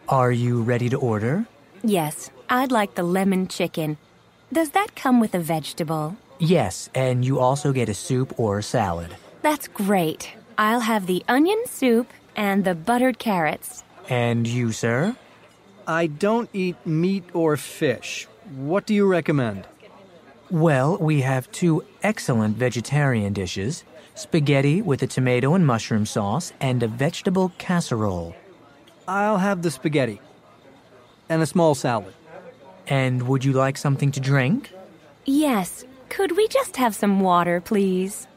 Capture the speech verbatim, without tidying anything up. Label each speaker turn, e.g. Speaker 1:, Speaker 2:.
Speaker 1: Are you ready to order?
Speaker 2: Yes, I'd like the lemon chicken. Does that come with a vegetable?
Speaker 1: Yes, and you also get a soup or a salad.
Speaker 2: That's great. I'll have the onion soup and the buttered carrots.
Speaker 1: And you, sir?
Speaker 3: I don't eat meat or fish. What do you recommend?
Speaker 1: Well, we have two excellent vegetarian dishes, spaghetti with a tomato and mushroom sauce and a vegetable casserole.
Speaker 3: I'll have the spaghetti and a small salad.
Speaker 1: And would you like something to drink?
Speaker 2: Yes. Could we just have some water, please?